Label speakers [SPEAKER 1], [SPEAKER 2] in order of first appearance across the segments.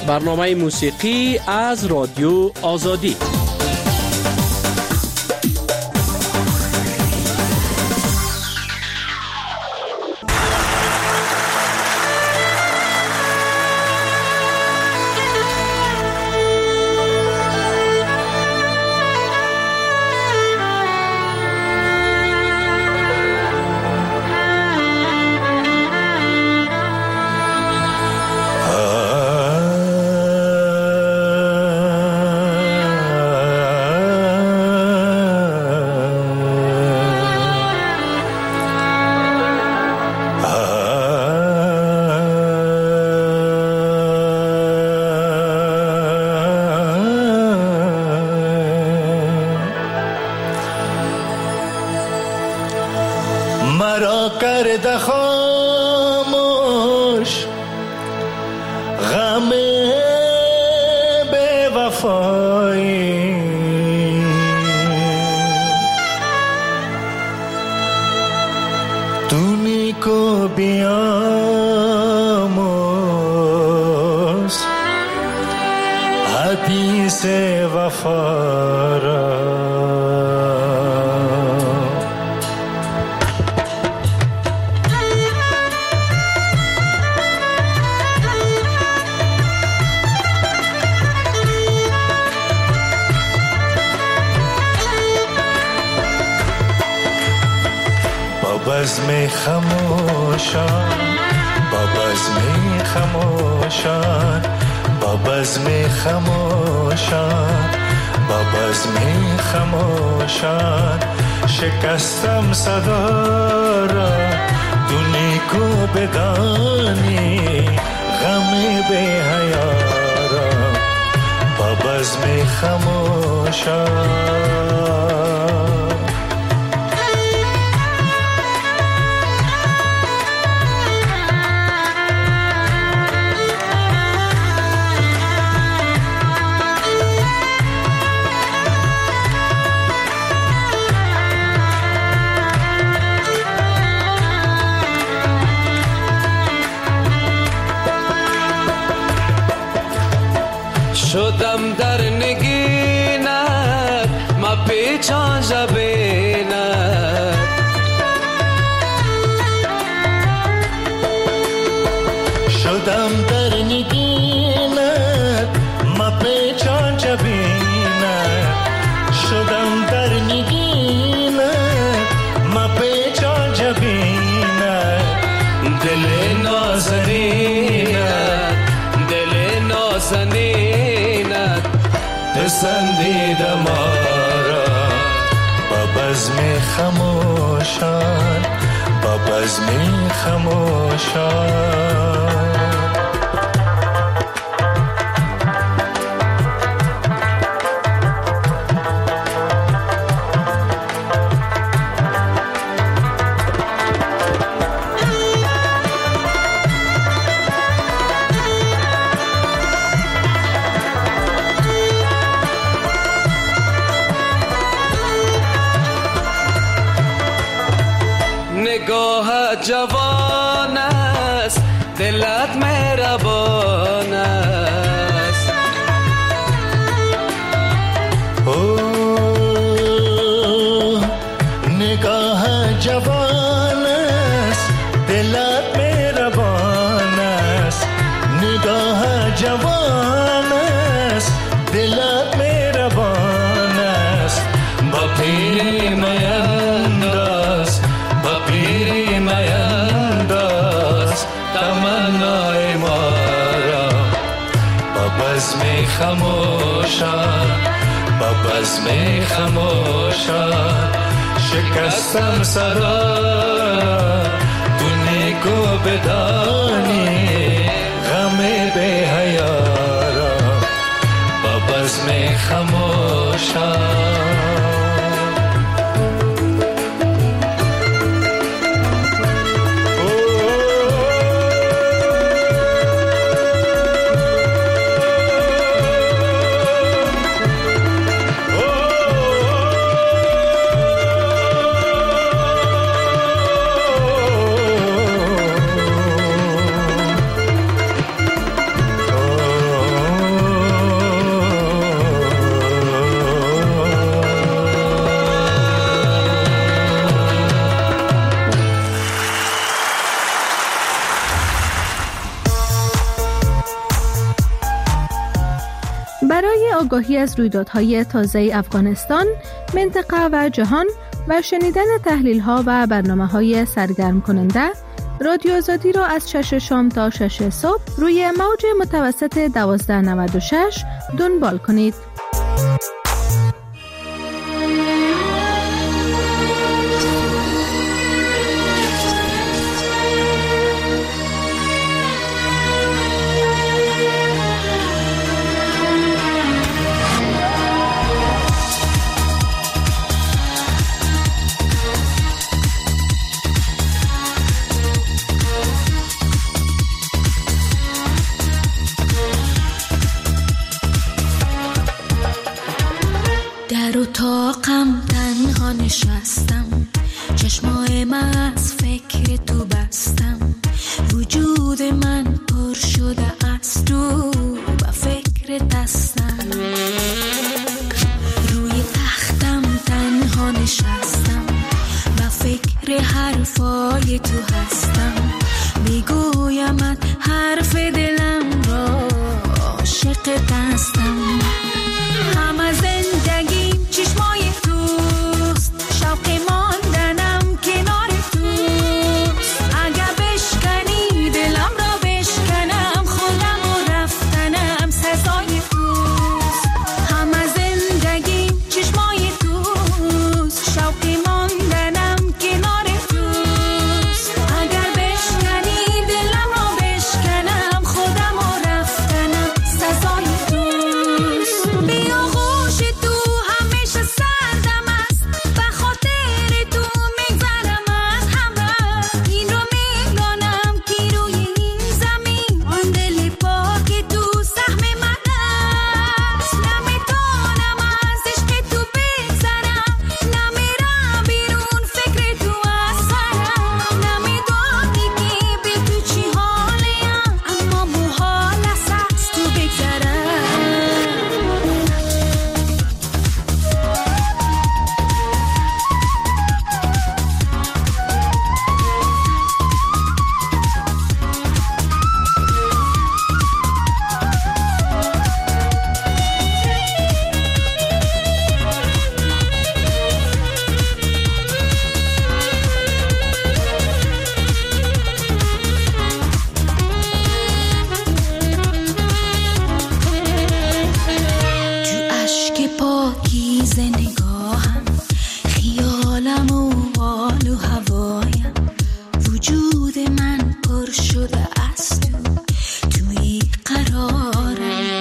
[SPEAKER 1] برنامه موسیقی از رادیو آزادی.
[SPEAKER 2] مرا کرده خاموش غم بے وفایی، تو نیکو بیاموز حدیث وفا را. بزم خموشان، با بزم خموشان، با بزم خموشان، با بزم خموشان شکستم صدا را. تو نیکو بدانی غم بی حیا را. با بزم خموشان
[SPEAKER 3] شدم در نگینت ما پیچان جبینت،
[SPEAKER 2] شدم در نگینت ما پیچان جبینت، شدم در نگینت ما پیچان جبینت.
[SPEAKER 3] دل نازنینت، دل نازنینت پسندیده ما را.
[SPEAKER 2] با بزم خموشان، با بزم خموشان
[SPEAKER 3] نگاه جوان است، دلت مهربان است.
[SPEAKER 2] نگاه جوان است، دلت مهربان است. نگاه جوان است، دلت مهربان است. با پیر مینداز، با پیر مینداز تمنای ما را. با بزم خموشان، با بزم خموشان شکستم صدا. تو نیکو بدانی غم بی حیا را. با بزم خموشان
[SPEAKER 4] آگاهی از رویدادهای تازه افغانستان، منطقه و جهان و شنیدن تحلیل‌ها و برنامه‌های سرگرم کننده، رادیو آزادی را از 6 شام تا 6 صبح روی موج متوسط 1296 دنبال کنید.
[SPEAKER 5] در اتاقم تنها نشستم، چشمای من از فکر تو بستم، وجود من پر شده از تو و فکر دستم. روی تختم تنها نشستم و فکر حرفای تو هستم، میگویمت حرف دلم را، عاشق دستم. همه زندگیم چشمای توست، شوق ماندنم کنار توست. اگه بشکنی دلم را بشکنم، خودم و رفتنم سزای توست. همه زندگیم چشمای توست، شوق ماندنم کنار توست. اگر بشکنی دلم را بشکنم، خودم و رفتنم سزای توست. بیا غوش تو همیشه سردم است، به خاطر تو میگذرم از همه. این رو میدانم که روی این زمین آن دل پاک تو سهم من است. نمیتونم از عشق تو بگذرم، نمیرم بیرون فکر تو از سرم. نمیدانی که به تو چی حالیم، اما محال است از تو بگذرم. تو اشک پاکیز نگاهم، خیالم و حال و هوایم، وجود من پر شده از تو، توی قرارم.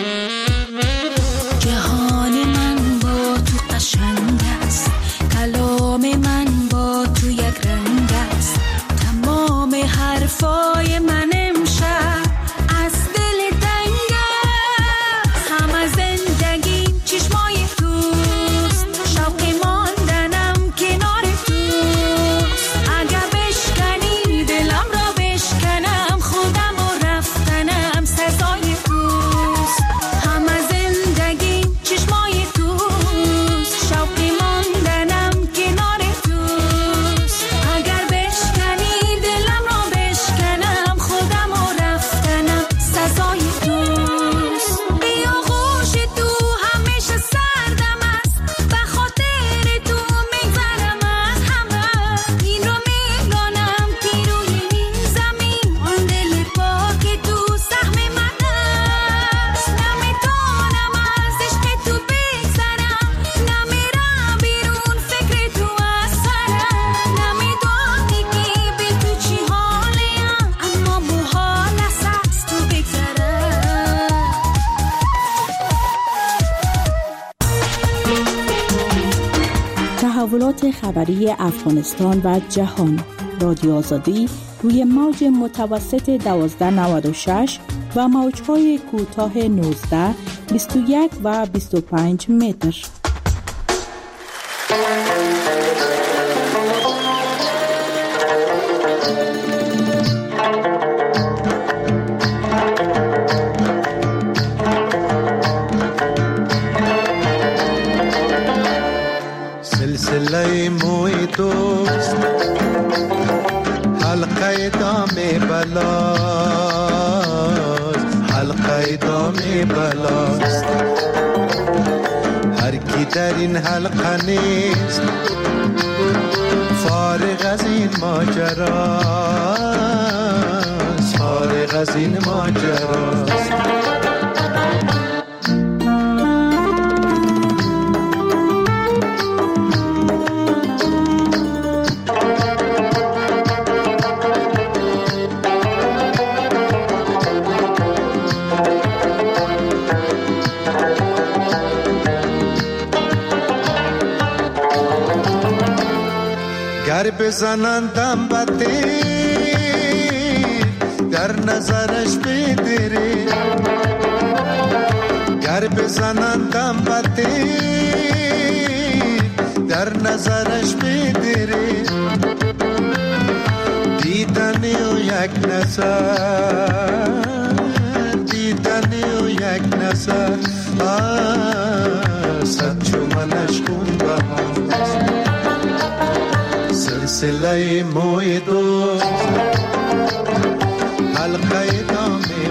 [SPEAKER 5] جهان من با تو قشنگ است، کلام من با تو یک رنگ است. تمام حرفای من امشب از دل تنگ است. همه زندگیم چشمای توست، شوق ماندنم کنار توست. اگه بشکنی دلم را بشکنم، خودم و رفتنم سزای توست. همه زندگیم چشمای توست، شوق ماندنم کنار توست. اگر بشکنی دلم را بشکنم، خودم و رفتنم سزای توست. بیا غوش تو همیشه سردم است، به خاطر تو میگذرم از همه. این رو میدانم که روی این زمین آن دل پاک تو سهم من است. نمیتونم از عشق تو بگذرم، نمیرم بیرون فکر تو از سرم. نمیدانی که به تو چی حالیم، اما محال است از تو بگذرم.
[SPEAKER 6] تحولات خبری افغانستان و جهان، رادیو آزادی روی موج متوسط 1296 و موج‌های کوتاه 19، 21 و 25 متر.
[SPEAKER 7] سلسله موی دوست، حلقه دام بلاست، حلقه دام بلاست. در این حلقه نیست فارغ از این ماجراست، فارغ از این ماجراست. گر بزنندم بتیر در نظرش بدری، گر بزنندم بتیر در نظرش بدری، دیدنی و یک نظر، دیدنی و یک نظر صد چومنش خون بهاست. سلسله موی دوست حلقه دامی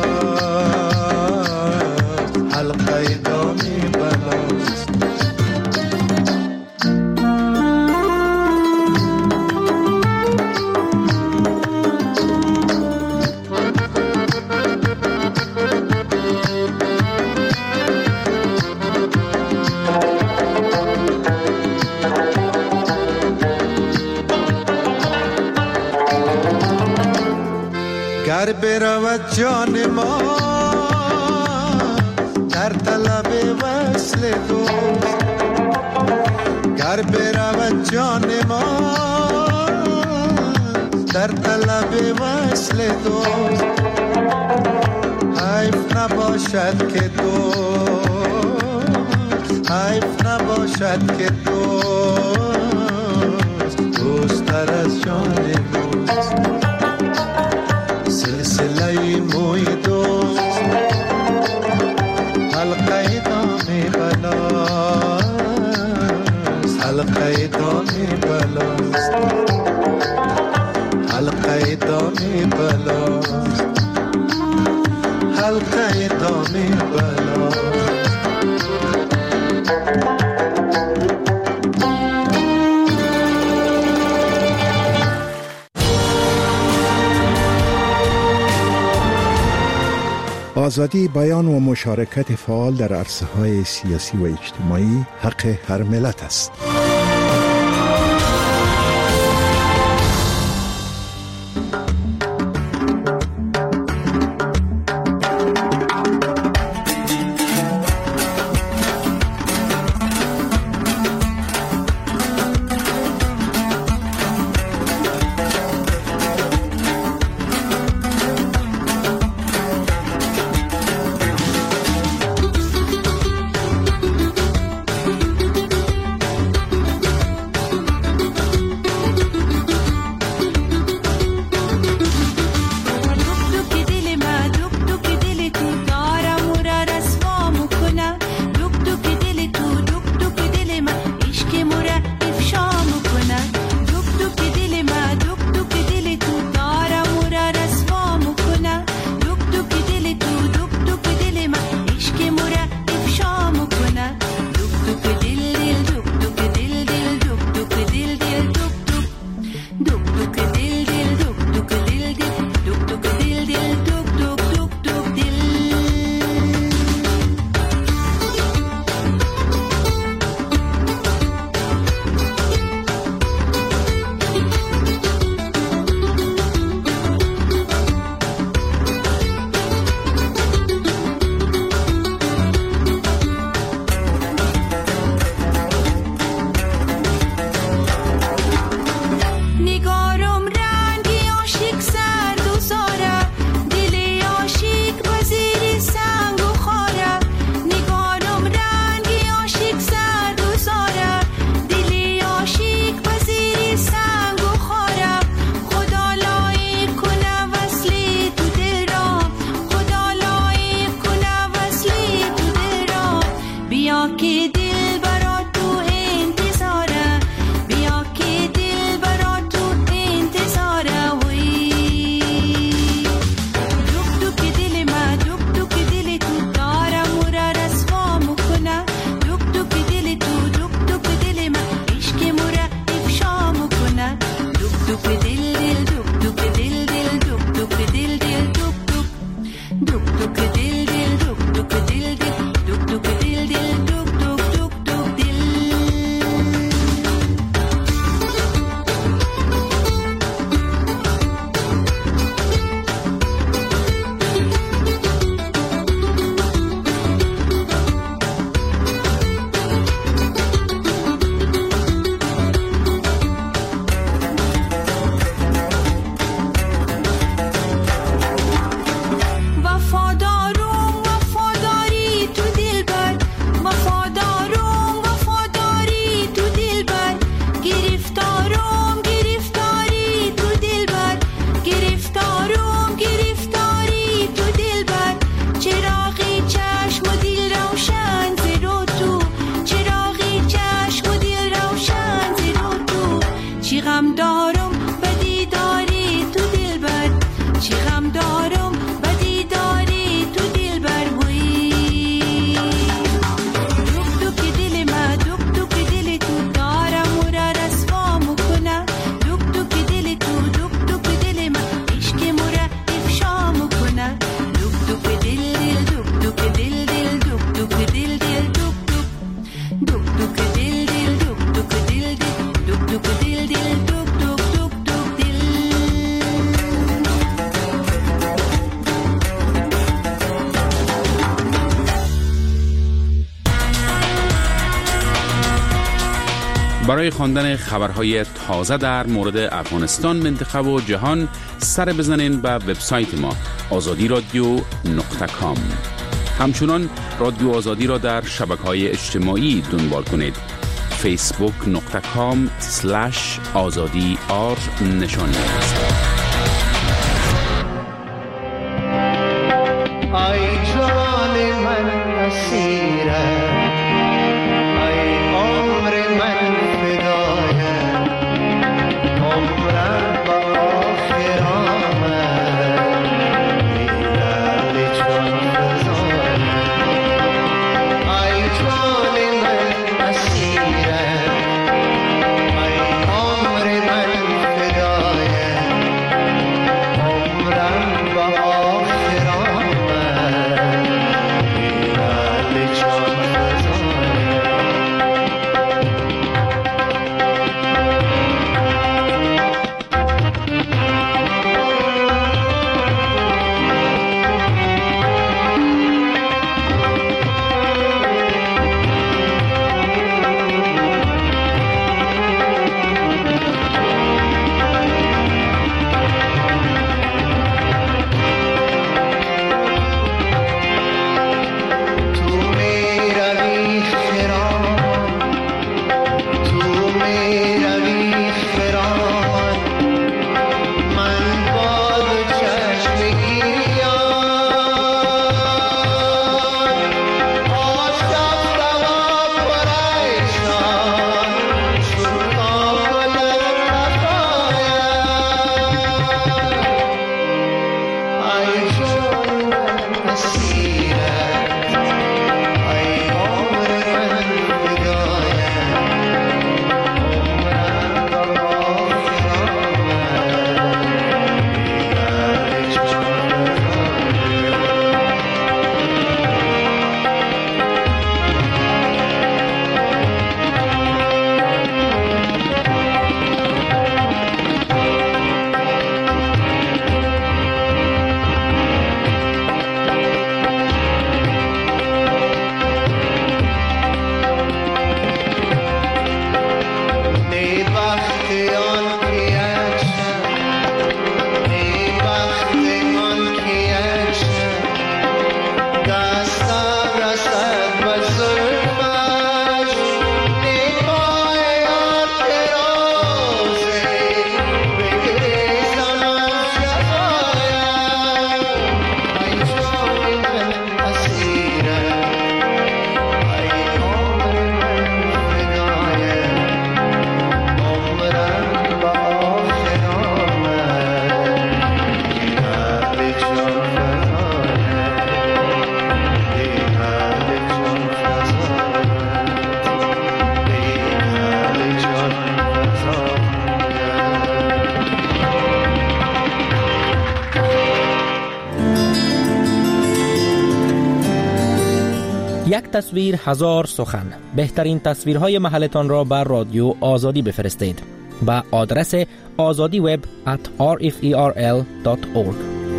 [SPEAKER 7] بلاست، حلقه دامی بلاست. گر برود جان ما در طلب وصل دوست، گر برود جان ما در طلب وصل دوست، حیف نباشد که دوست، حیف نباشد که دوست دوست‌تر از جان دوست. سلسله موی دوست حلقه دامی بلاست، حلقه دامی بلاست، حلقه دامی بلاست، حلقه دامی بلاست.
[SPEAKER 8] آزادی بیان و مشارکت فعال در عرصه‌های سیاسی و اجتماعی حق هر ملت است.
[SPEAKER 9] برای خواندن خبرهای تازه در مورد افغانستان، منطقه و جهان سر بزنین به وبسایت ما azadiradio.com. همچنان رادیو آزادی را در شبکه‌های اجتماعی دنبال کنید. facebook.com/azadi_r نشانی است.
[SPEAKER 7] ای جان من اسیره، ای عمر من فدایه، عمرم با آخر آمد، دیدن جان فزایه. ای جان من اسیره، ای عمر من فدایه، عمرم با آخر آمد، دیدن جان فزایه. تو میروی خرامان، تو میروی خرامان، من با دو چشم گریان، آشفتم و پریشان، چون کاکل وفایم. ای جان من اسیرت، ای عمر من فدایه، عمرم با آخر آمد، دیدن جان فزایه. ای بخت آن که یکشب، ای بخت آن که یکشب، دستم رسد به زلفش، ای پای آن که روزی بگریزم از جفایم. ای جان من اسیرم، ای عمر من فدایه، عمرم با آخر آمد، دیدن جان فزایه، دیدن جان فزایه، دیدن جان فزایه.
[SPEAKER 10] یک تصویر هزار سخن. بهترین تصویرهای محلتان را بر رادیو آزادی بفرستید به آدرس azadiweb@rferl.org.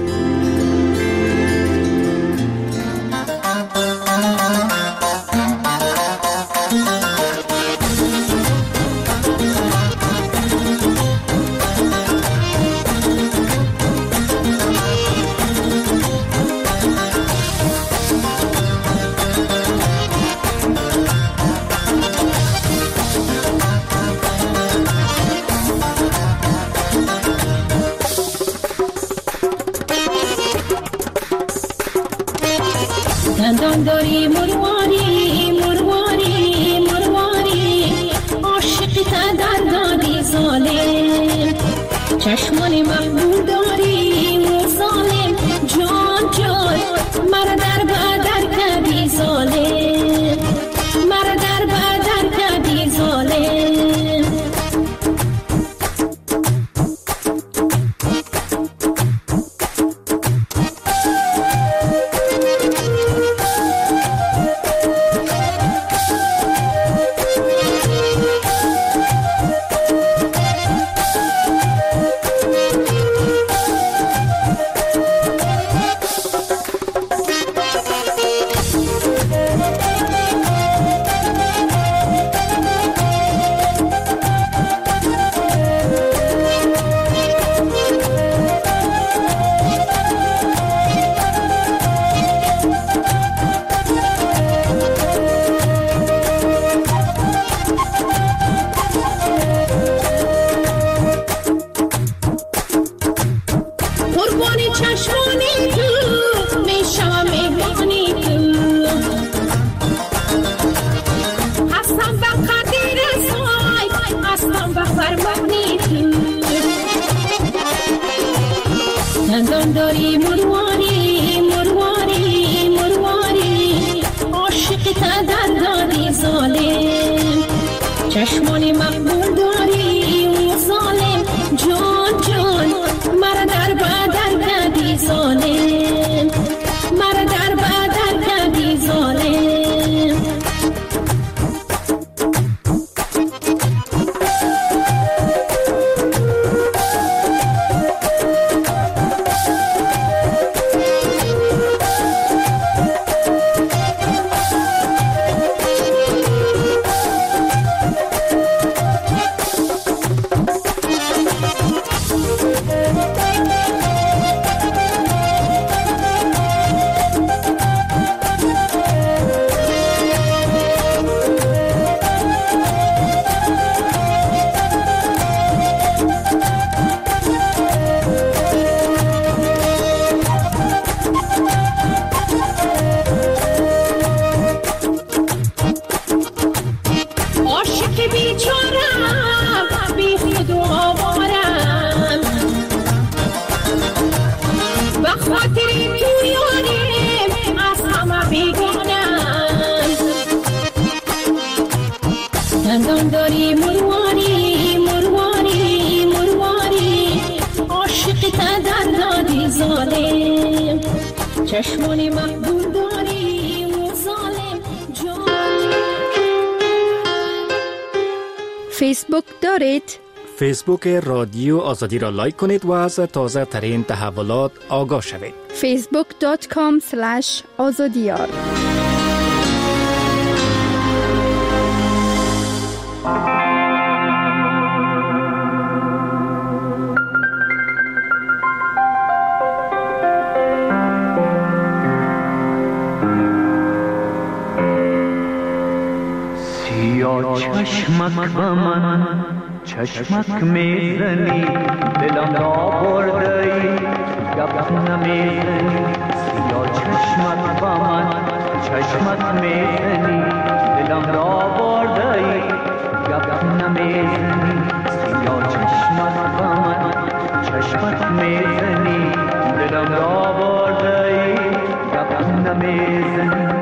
[SPEAKER 5] دندان داری مرواری مرواری مرواری، عاشقت در دادی ظالم، چشمان محبوب داری ظالم، جان جان مرا در بدر کردی ظالم، مرا در بدر کردی ظالم. فرمانی تو دندان داری مرواری مرواری مرواری عاشق تا دندانی ظالم چشمانی مقبول داری و ظالم جان جان مرا در بدر کردی ظالم مرا در بدر کردی ظالم دندان داری مرواری مرواری مرواری عاشق تا دندانی ظالم چشمانی مقبول داری و ظالم جان.
[SPEAKER 4] فیسبوک دارید؟
[SPEAKER 10] فیسبوک رادیو آزادی را لایک کنید و از تازه ترین تحولات آگاه شوید.
[SPEAKER 4] facebook.com/azadiyar
[SPEAKER 2] چشمک به من چشمک میزنی دلم را بردی گپ نمیزنی سیاه چشمک به من چشمک میزنی دلم را بردی گپ نمیزنی سیاه چشمک به من چشمک میزنی دلم را بردی گپ نمیزنی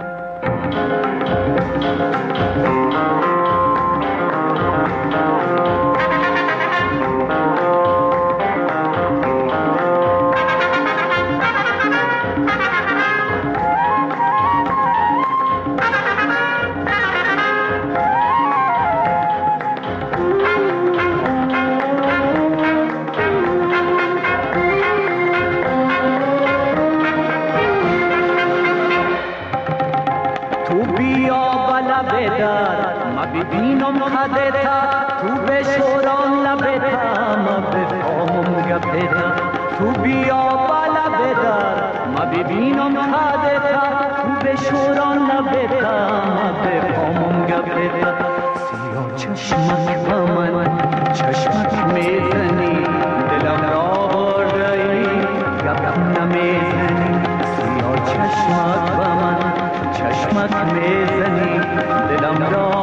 [SPEAKER 2] ببینم خدتا تو بشوران لبتا ما بفهمم گپتا تو بیا بالا بدار ما ببینم خدتا تو بشوران لبتا ما بفهمم گپتا سیاه چشمک به من چشمک میزنی دلم را بردی گپ نمیزنی سیاه چشمک به من چشمک میزنی دلم را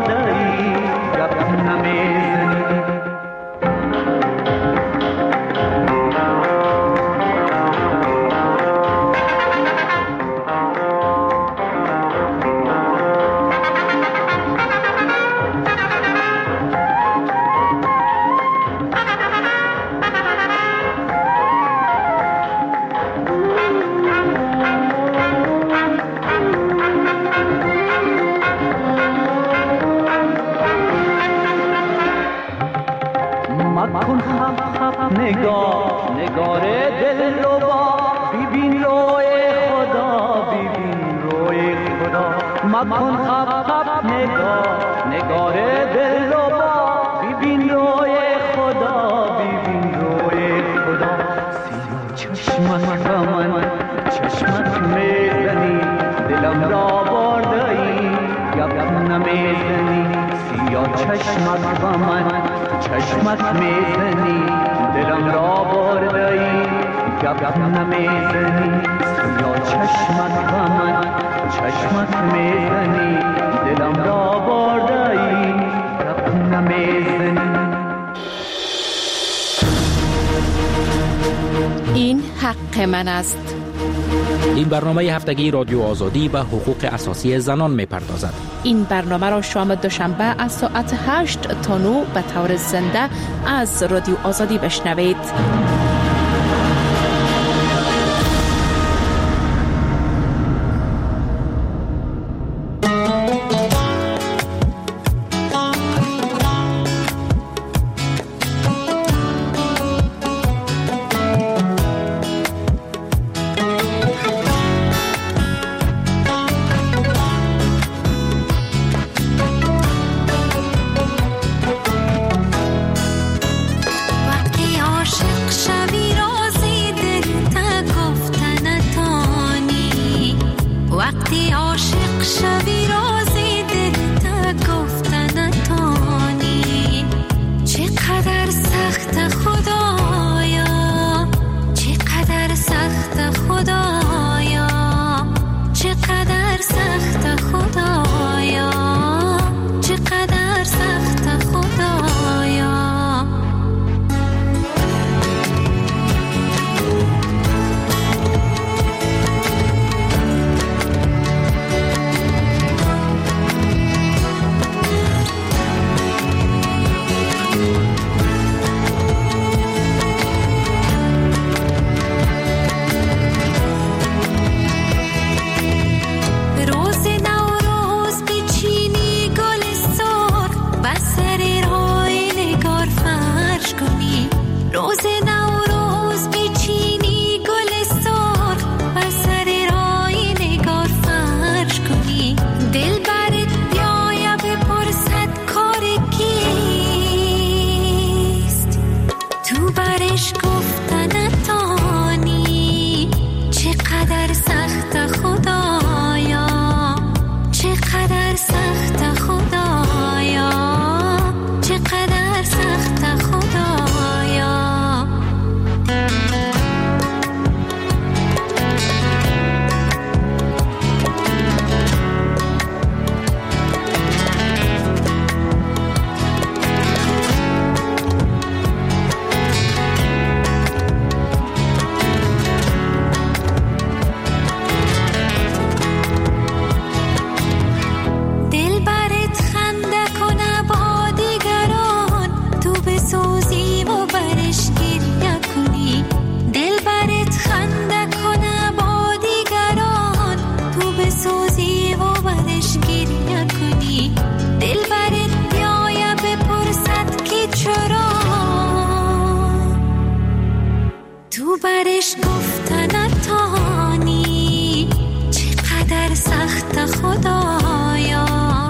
[SPEAKER 2] نگار دل رو با ببین روی خدا ببین روی خدا مکن خب نگار دل رو با ببین روی خدا ببین روی خدا سیاه چشمک به من چشمک میزنی دلم را بردی گپ نمیزنی سیاه چشمک به من چشمک میزنی دلم را بردی گپ نمیزنی سیاه چشمک به من چشمک میزنی دلم را بردی گپ نمیزنی
[SPEAKER 11] حق من است.
[SPEAKER 10] این برنامه هفتگی رادیو آزادی به حقوق اساسی زنان می‌پردازد.
[SPEAKER 11] این برنامه را شام دوشنبه از ساعت 8 تا 9 به طور زنده از رادیو آزادی بشنوید.
[SPEAKER 5] برش گفتن نتانی، چقدر سخت خدایا،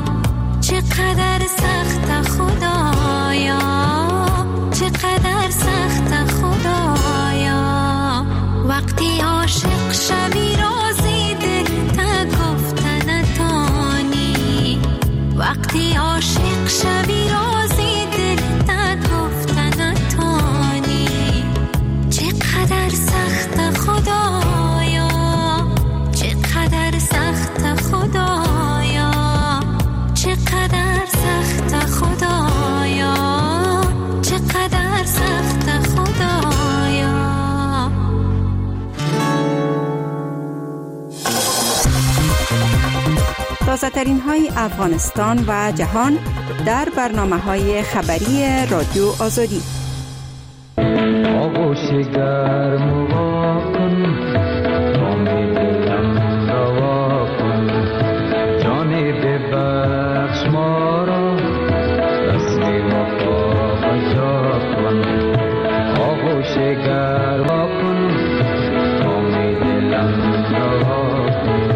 [SPEAKER 5] چقدر سخت خدایا، چقدر سخت خدایا. وقتی عاشق شوی رازی دل تا گفتن نتانی، وقتی عاشق شوی رازی دل تا گفتن نتانی. چقدر سخت خدایا، چقدر سخت خدایا، چقدر سخت خدایا، چقدر سخت خدایا.
[SPEAKER 6] تازه‌ترین های افغانستان و جهان در برنامه‌های خبری رادیو آزادی.
[SPEAKER 2] آغوش گرم و واکن، جام دلم روا کن، جان ببخش ما را، رسم وفا بجا کن. آغوش گرم کن، جام دلم روا کن.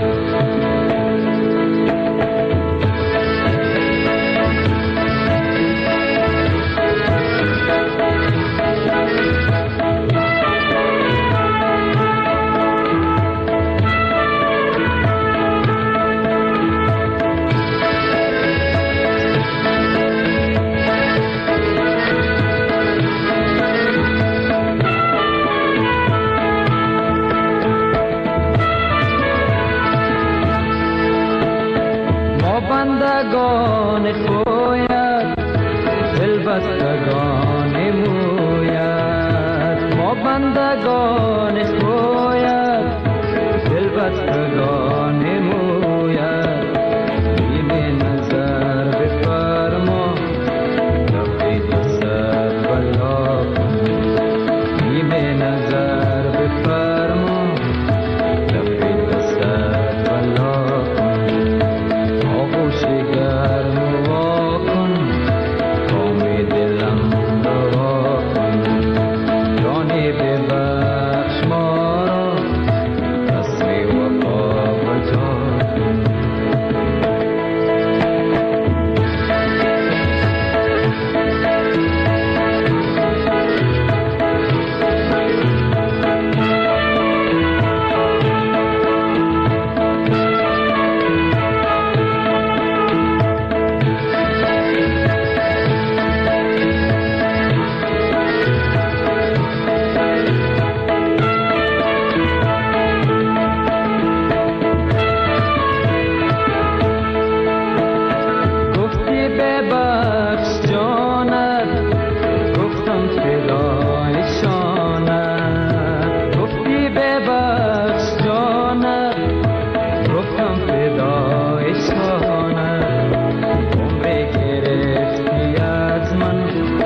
[SPEAKER 2] بندگان خویت، دل بستگان مویت، ما
[SPEAKER 12] بندگان خویت دل بستگان مویت نیمه نظر بفرما تفید سر بلا کن نیمه نظر بفرما تفید سر بلا کن آغوش گرم وا کن کام دلم روا کن جانی ببخش ما را رسم وفا بجا کن گفتی ببخش جانت گفتم فدای شانت گفتی ببخش جانت گفتم فدای شانت عمری گرفتی از من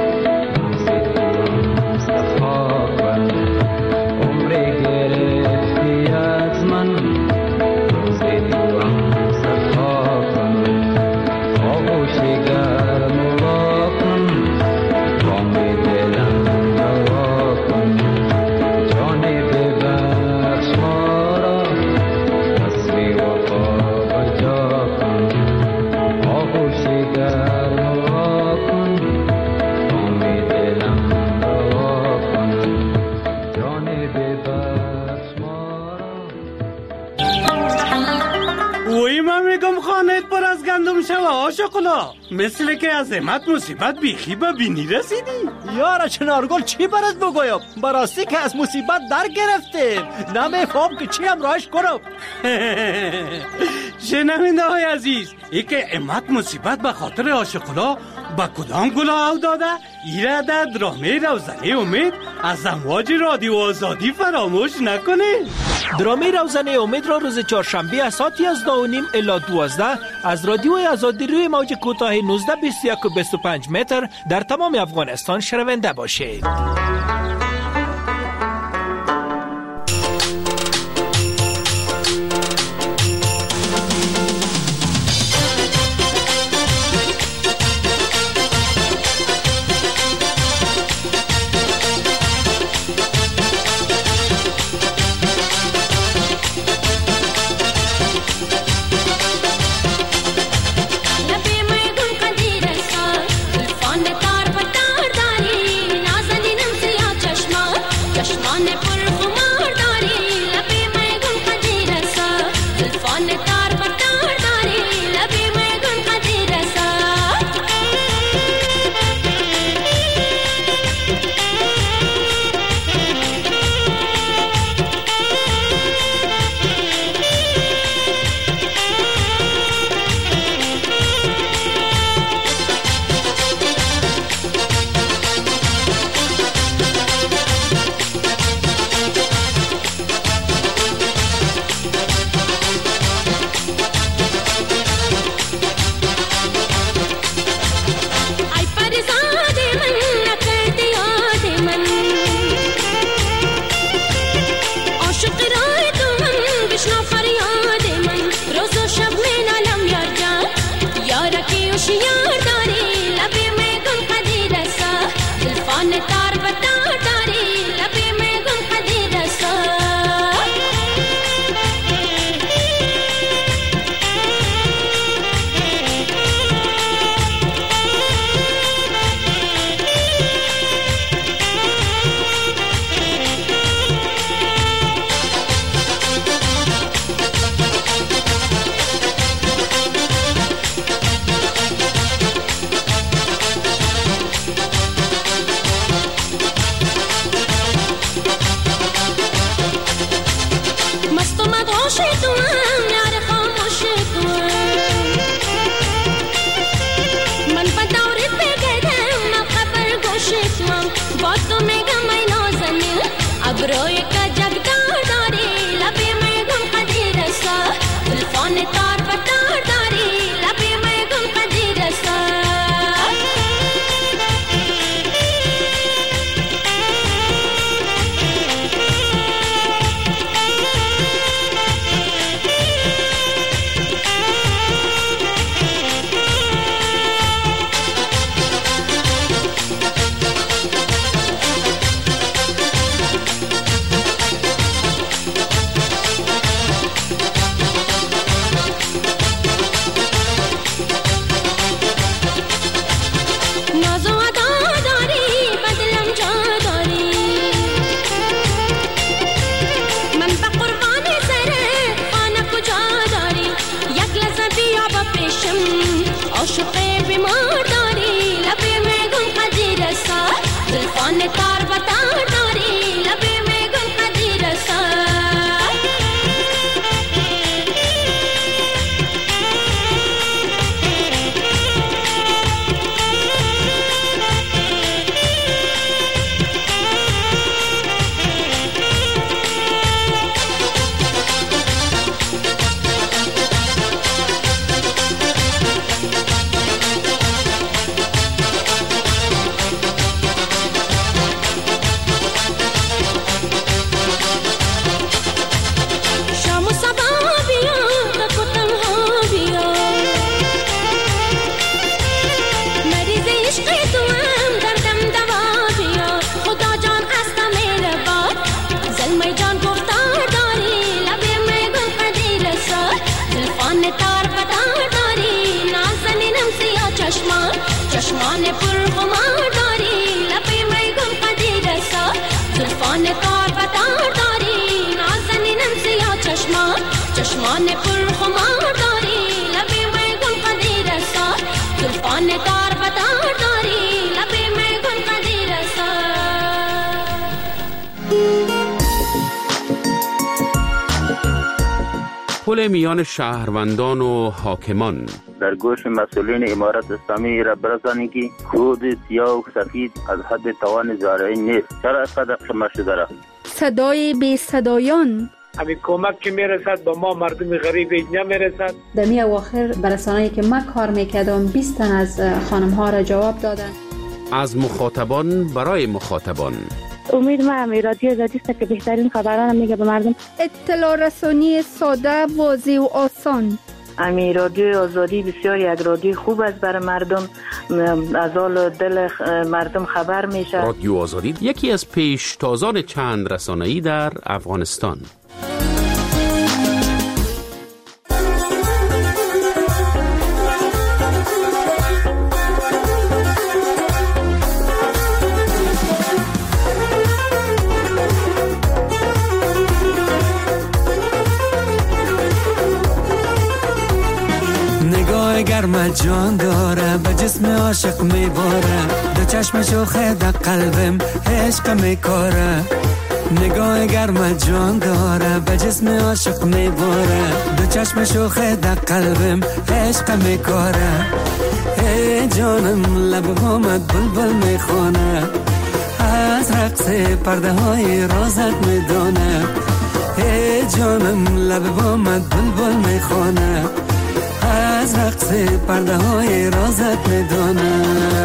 [SPEAKER 12] مصطفا کن عمری گرفتی از من مصطفا کن آغوش گرم وا کن کام دلم روا کن جانی ببخش ما را رسم وفا بجا کن آغوش گرم وا کن کام دلم روا کن جانی ببخش ما را
[SPEAKER 1] وی من میگم خانت پر از گندم شوه آشقلا مثل که از امت مصیبت بیخی ببینی رسیدی.
[SPEAKER 13] یارا چنارگل چی برات بگویم؟ براستی که از مصیبت در گرفتیم نمیفهم که چی همراهش کنم.
[SPEAKER 1] شنونده های عزیز ای که امت مصیبت به خاطر آشقلا با کدام گلا او داده ایره در درامه روزنه امید از امواج رادیو آزادی فراموش نکنه.
[SPEAKER 13] درامه روزنه امید را روز چهارشنبه از ساعت 11:30 الی 12 از رادیو آزادی روی موج کوتاه 19 21 و 25 متر در تمام افغانستان شنونده باشید.
[SPEAKER 5] لبی میں گل قدیر سار الفان تار پتار داری نازنینم سیا
[SPEAKER 9] پل میان شهروندان و حاکمان.
[SPEAKER 14] در گوش مسئولین امارت اسلامی را برسانید که کود سیاه و سفید از حد توان زارعی نیست. چرا اینقدر قمه شده را؟
[SPEAKER 15] صدای بی صدایان،
[SPEAKER 16] همین کمک که میرسد به ما مردم غریب نمیرسد.
[SPEAKER 17] در می اواخر برسانه‌ای که من کار میکردم 20 تن از خانم ها را جواب دادن.
[SPEAKER 9] از مخاطبان برای مخاطبان.
[SPEAKER 18] امید من رادیو آزادی است که بهترین خبران میگه به مردم.
[SPEAKER 15] اطلاع رسانی ساده، واضح و آسان.
[SPEAKER 19] امی رادیو آزادی بسیار یک رادیو خوب است برای مردم، از حال دل مردم خبر میشه.
[SPEAKER 9] رادیو آزادی یکی از پیشتازان چند رسانه‌ای در افغانستان.
[SPEAKER 20] گرم جان داره به جسم عاشق میباره، دو چشم شوخه در قلبم عشق میکاره. نگاه گرم جان داره به جسم عاشق میباره، دو چشم شوخه در قلبم عشق میکاره. ای جانم لب بامت بلبل میخونه، از رقص پرده های رازت میدونه. ای جانم لب بامت بلبل میخونه، از رقص پرده های رازت میدونه.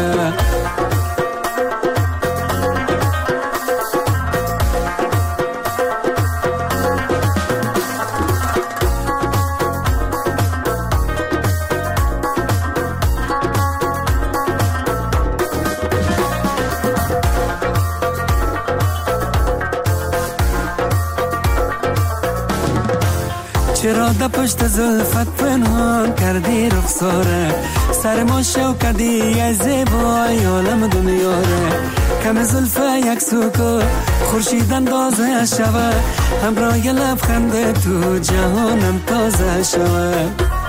[SPEAKER 20] چرا در پشت زلفت پنهان کردی رخساره، سر ما شو کردی یه زیبای عالم دنیاره. کم زلفه یک سوکو خورشید اندازه شوه، همراه لبخند تو جهانم تازه شوه.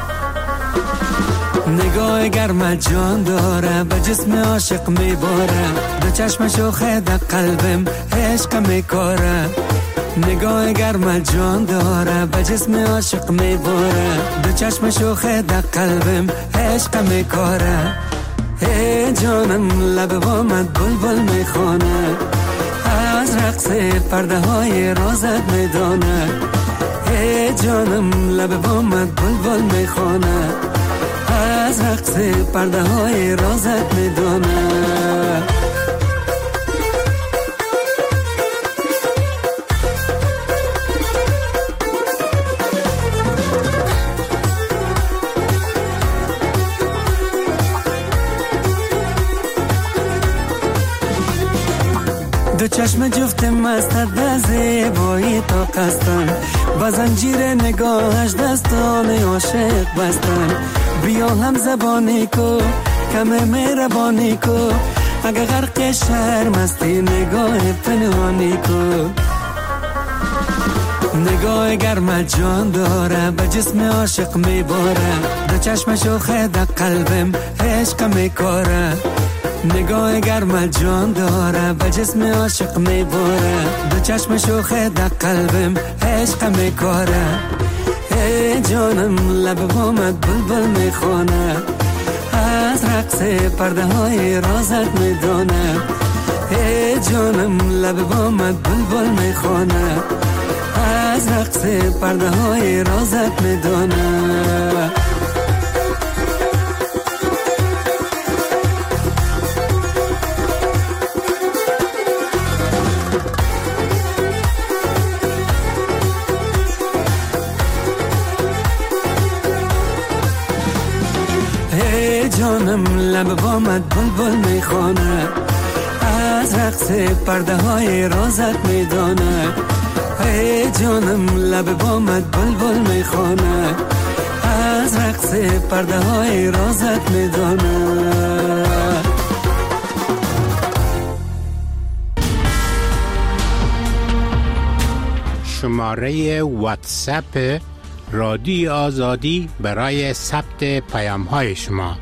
[SPEAKER 20] نگاه گرم جان داره به جسم عاشق میباره، دو چشم شوخه در قلبم عشق میکاره. نگاه گرم جان داره به جسم عاشق میباره، دو چشم شوخه در قلبم عشق میکاره. ای جانم لب بامت بلبل میخونه، از رقص پرده های رازت میدونه. ای جانم لب بامت بلبل میخونه، از رقص پرده های رازت میدونه. دو چشم جفت مستت به زیبایی تا قصدن، با زنجیر نگاهش دستان عاشق بستن. بیا هم زبانی کو کم مهربانی کو، اگه غرق شرم استی نگاه پنهانی کو. نگاه گرم جان داره به جسم عاشق میباره، دو چشم شوخه در قلبم عشق میکاره. نگاه گرم جان داره به جسم عاشق میباره، دو چشم شوخه در قلبم عشق میکاره. ای جانم لب بامت بلبل میخونه، از رقص پرده های رازت میدونه. ای جانم لب بامت بلبل میخونه، از رقص پرده های رازت میدونه. جانم لب بامت بلبل میخونه، از رقص پرده های رازت میدونه. ای جانم لب بامت بلبل میخونه، از رقص پرده های رازت میدونه.
[SPEAKER 21] شماره واتساپ رادیو آزادی برای ثبت پیام‌های شما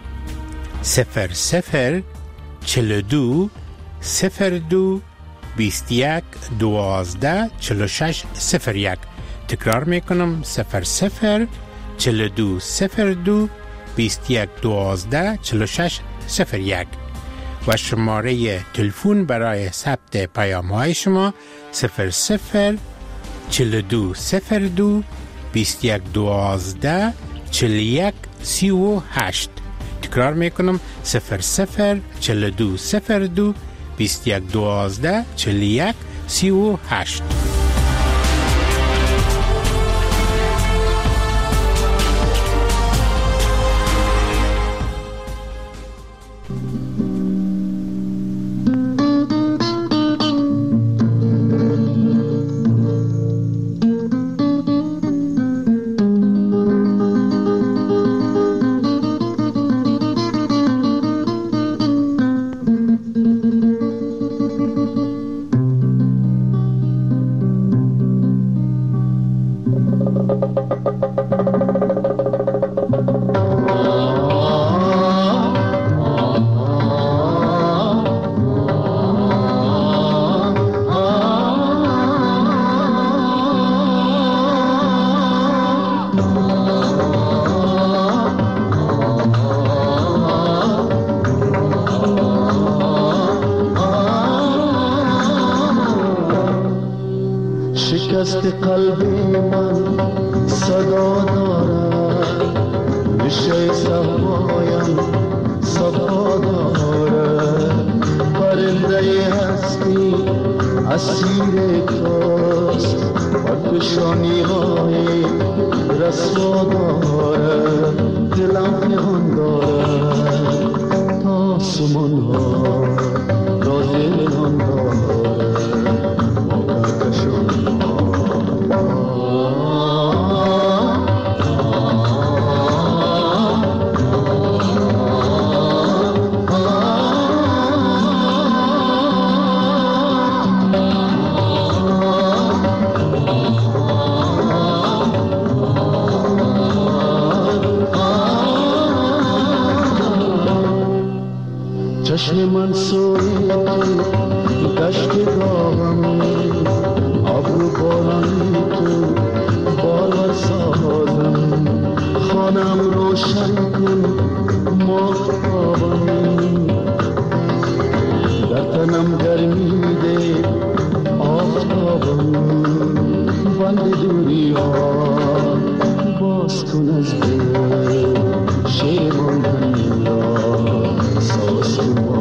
[SPEAKER 21] 00 42 02 21 12 46 01. تکرار میکنم 00 42 02 21 12 46 01 و شماره تلفن برای ثبت پیام های شما 00 42 02 21 12 41 38. تکرار میکنم 00 42 02 21 12 41 38.
[SPEAKER 2] شکست قلبی من صدا دارد، نشه صفایم صفا دارد، پرنده هستی اسیر توست، پرکشانی های رسوا دارد، دلم پنهان دارد تا سمان ها را دلان دارد. چشم من سوی دشت گاهم، ابرو بارانی تو بالا سازم، خانم روشن کن ماهتابم، در تنم گرمی ده آفتابم، بند دوری ها باز کن از دل شیمان را ساز کن.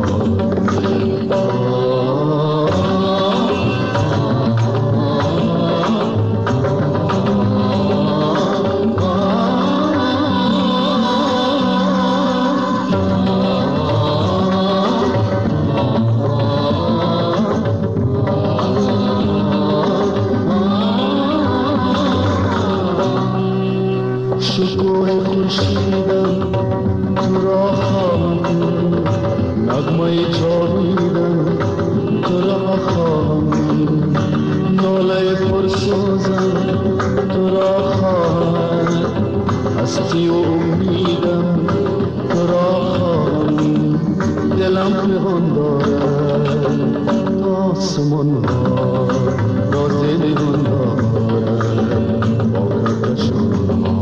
[SPEAKER 2] شکوه خورشیدم تو را خواهم، نغمه جاویدم تو را خواهم، ناله پرسوزم تو را خواهم، هستی و امیدم تو را خواهم، دلم پنهان دارد تا آسمان ها را دلم دارد با کشان.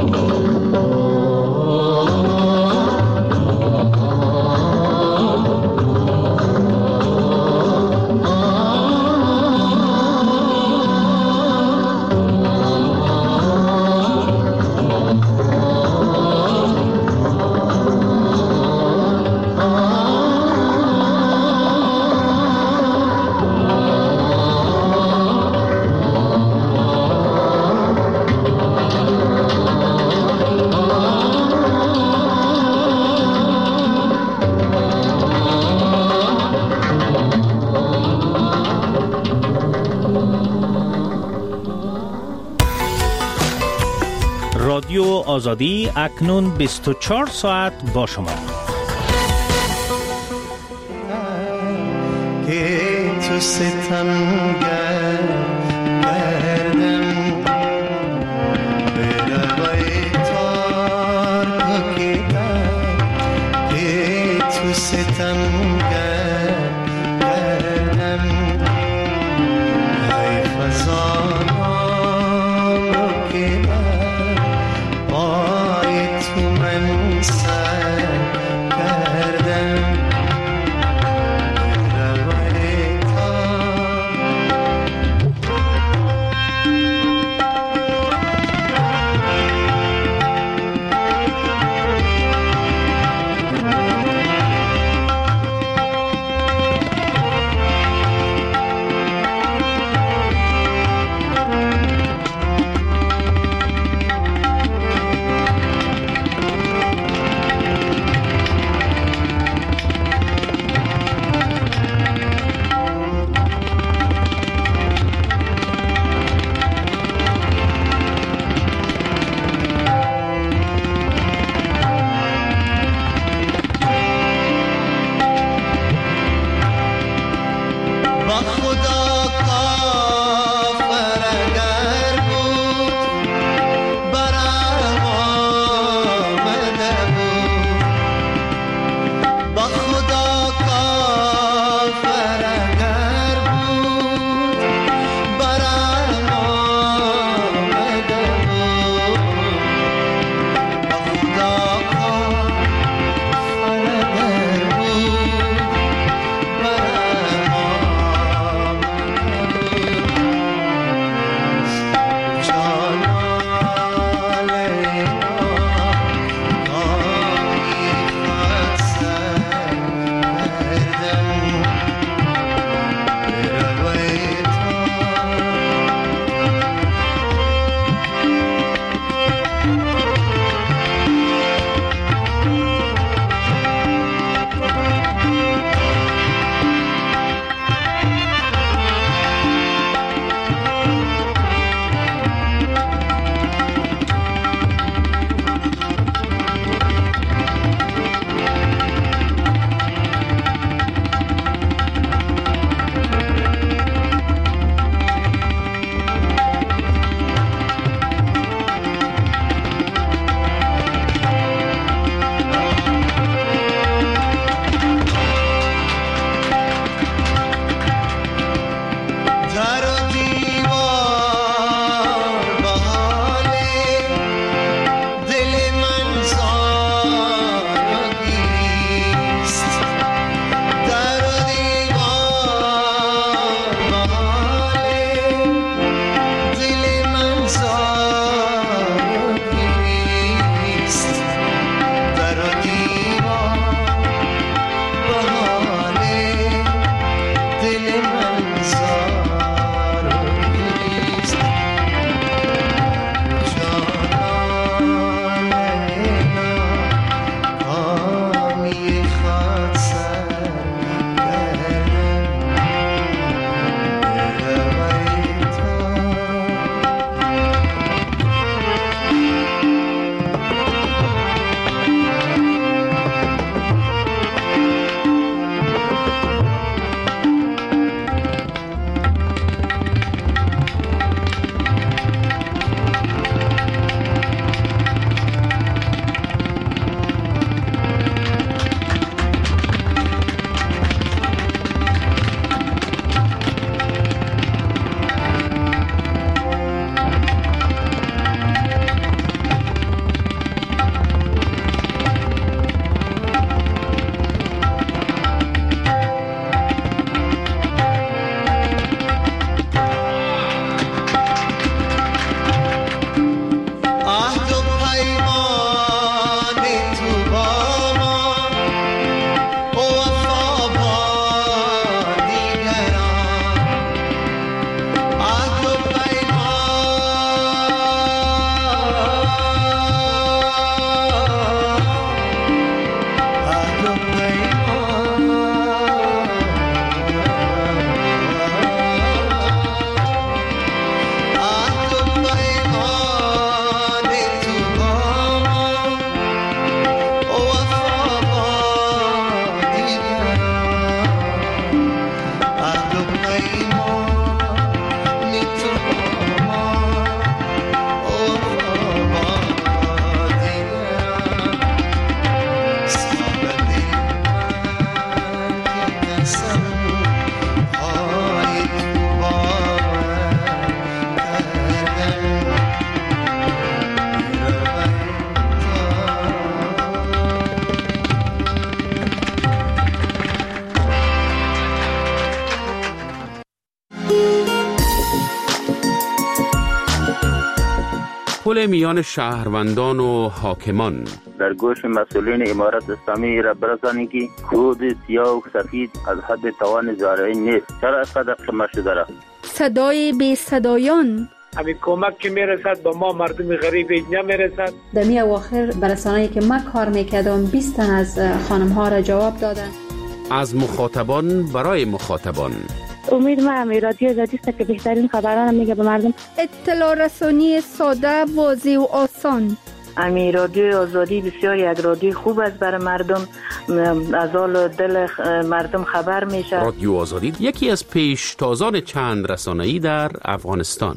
[SPEAKER 10] رادیو آزادی اکنون 24 ساعت با شما.
[SPEAKER 2] که تو ستم گردم به لبای تار پاکیدم، که تو ستم گردم ای فضانم
[SPEAKER 9] پل میان شهروندان و حاکمان
[SPEAKER 14] در گوش مسئولین امارت اسلامی را برسانی که کود سیاه و سفید از حد توان زارعی نیست. چرا اینقدر شما شده را؟
[SPEAKER 15] صدای بی صدایان
[SPEAKER 16] همین کمک که میرسد با ما مردم غریب نمیرسد.
[SPEAKER 17] در می اواخر برسانه‌ای که من کار میکردم 20 تن از خانم ها را جواب دادن.
[SPEAKER 9] از مخاطبان برای مخاطبان.
[SPEAKER 18] امید من رادیو آزادی است که بهترین خبران میگه به مردم.
[SPEAKER 15] اطلاع رسانی ساده، واضح و آسان.
[SPEAKER 19] امی رادیو آزادی بسیار یک رادیو خوب است برای مردم، از حال دل مردم خبر میشه.
[SPEAKER 9] رادیو آزادی یکی از پیشتازان چند رسانه‌ای در افغانستان.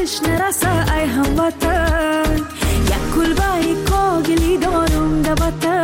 [SPEAKER 5] هموطن یک کلبه کاغلی دارم در وطن